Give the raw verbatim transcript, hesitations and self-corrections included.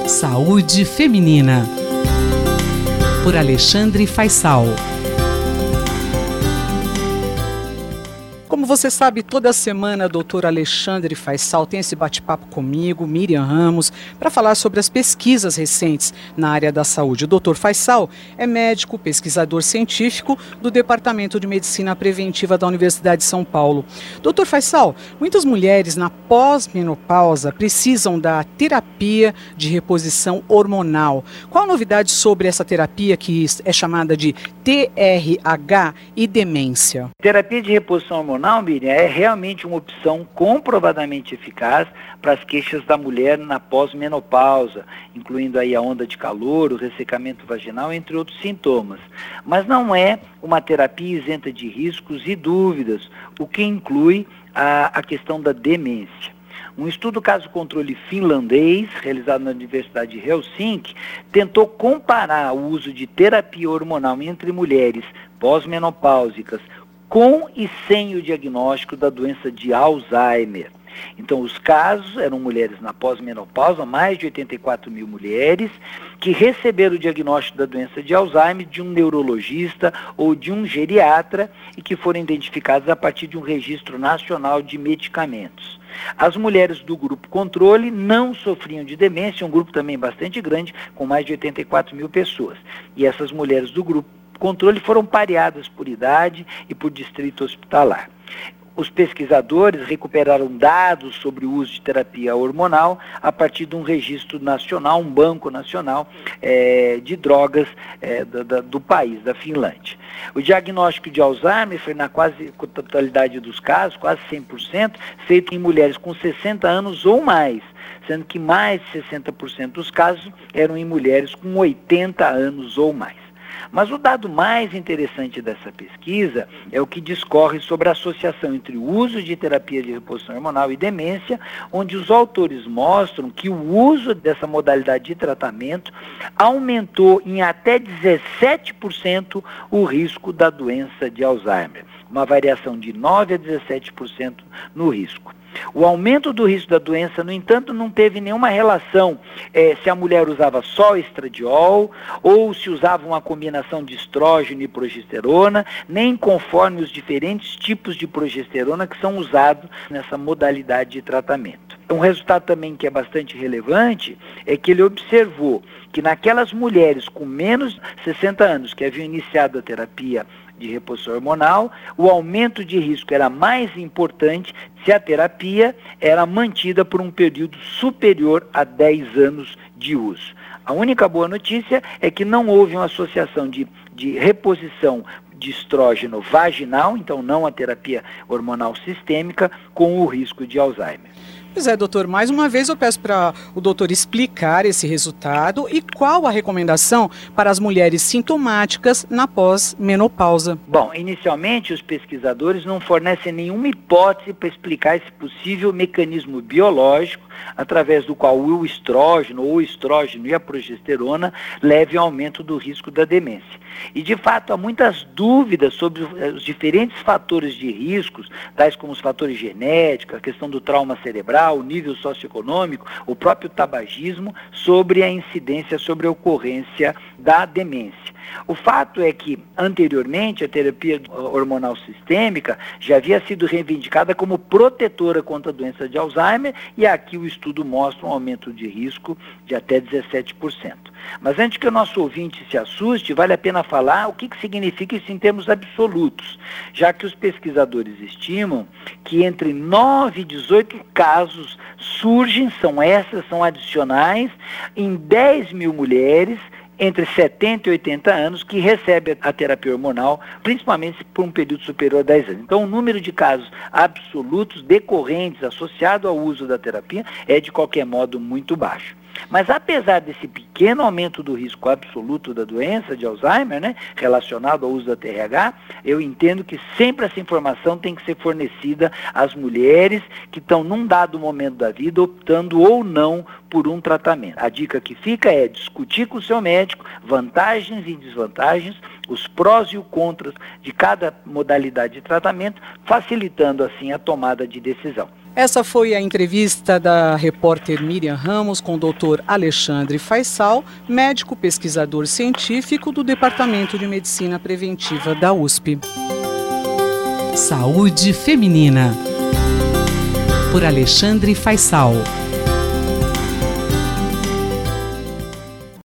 Saúde Feminina, por Alexandre Faisal. Como você sabe, toda semana a doutora Alexandre Faisal tem esse bate-papo comigo, Miriam Ramos, para falar sobre as pesquisas recentes na área da saúde. O doutor Faisal é médico, pesquisador científico do Departamento de Medicina Preventiva da Universidade de São Paulo. doutor Faisal, muitas mulheres na pós-menopausa precisam da terapia de reposição hormonal. Qual a novidade sobre essa terapia que é chamada de T R H e demência? Terapia de reposição hormonal, Miriam, é realmente uma opção comprovadamente eficaz para as queixas da mulher na pós-menopausa, incluindo aí a onda de calor, o ressecamento vaginal, entre outros sintomas. Mas não é uma terapia isenta de riscos e dúvidas, o que inclui a, a questão da demência. Um estudo caso-controle finlandês, realizado na Universidade de Helsinki, tentou comparar o uso de terapia hormonal entre mulheres pós-menopáusicas com e sem o diagnóstico da doença de Alzheimer. Então, os casos eram mulheres na pós-menopausa, mais de oitenta e quatro mil mulheres, que receberam o diagnóstico da doença de Alzheimer de um neurologista ou de um geriatra e que foram identificadas a partir de um registro nacional de medicamentos. As mulheres do grupo controle não sofriam de demência, um grupo também bastante grande, com mais de oitenta e quatro mil pessoas. E essas mulheres do grupo controle foram pareadas por idade e por distrito hospitalar. Os pesquisadores recuperaram dados sobre o uso de terapia hormonal a partir de um registro nacional, um banco nacional é, de drogas é, do, do país, da Finlândia. O diagnóstico de Alzheimer foi na quase totalidade dos casos, quase cem por cento, feito em mulheres com sessenta anos ou mais, sendo que mais de sessenta por cento dos casos eram em mulheres com oitenta anos ou mais. Mas o dado mais interessante dessa pesquisa é o que discorre sobre a associação entre o uso de terapia de reposição hormonal e demência, onde os autores mostram que o uso dessa modalidade de tratamento aumentou em até dezessete por cento o risco da doença de Alzheimer, uma variação de nove a dezessete por cento no risco. O aumento do risco da doença, no entanto, não teve nenhuma relação eh, se a mulher usava só estradiol ou se usava uma combinação de estrógeno e progesterona, nem conforme os diferentes tipos de progesterona que são usados nessa modalidade de tratamento. Um resultado também que é bastante relevante é que ele observou que naquelas mulheres com menos de sessenta anos que haviam iniciado a terapia de reposição hormonal, o aumento de risco era mais importante se a terapia era mantida por um período superior a dez anos de uso. A única boa notícia é que não houve uma associação de, de reposição de estrógeno vaginal, então não a terapia hormonal sistêmica, com o risco de Alzheimer. Pois é, doutor, mais uma vez eu peço para o doutor explicar esse resultado e qual a recomendação para as mulheres sintomáticas na pós-menopausa. Bom, inicialmente os pesquisadores não fornecem nenhuma hipótese para explicar esse possível mecanismo biológico através do qual o estrógeno ou o estrógeno e a progesterona levem ao aumento do risco da demência. E de fato há muitas dúvidas sobre os diferentes fatores de riscos, tais como os fatores genéticos, a questão do trauma cerebral, o nível socioeconômico, o próprio tabagismo, sobre a incidência, sobre a ocorrência da demência. O fato é que, anteriormente, a terapia hormonal sistêmica já havia sido reivindicada como protetora contra a doença de Alzheimer e aqui o estudo mostra um aumento de risco de até dezessete por cento. Mas antes que o nosso ouvinte se assuste, vale a pena falar o que, que significa isso em termos absolutos, já que os pesquisadores estimam que entre nove e dezoito casos surgem, são essas, são adicionais, em dez mil mulheres entre setenta e oitenta anos que recebem a terapia hormonal, principalmente por um período superior a dez anos. Então, o número de casos absolutos decorrentes associado ao uso da terapia é, de qualquer modo, muito baixo. Mas apesar desse pequeno aumento do risco absoluto da doença de Alzheimer, né, relacionado ao uso da T R H, eu entendo que sempre essa informação tem que ser fornecida às mulheres que estão num dado momento da vida optando ou não por um tratamento. A dica que fica é discutir com o seu médico vantagens e desvantagens, os prós e os contras de cada modalidade de tratamento, facilitando assim a tomada de decisão. Essa foi a entrevista da repórter Miriam Ramos com o doutor Alexandre Faisal, médico pesquisador científico do Departamento de Medicina Preventiva da U S P. Saúde Feminina, por Alexandre Faisal.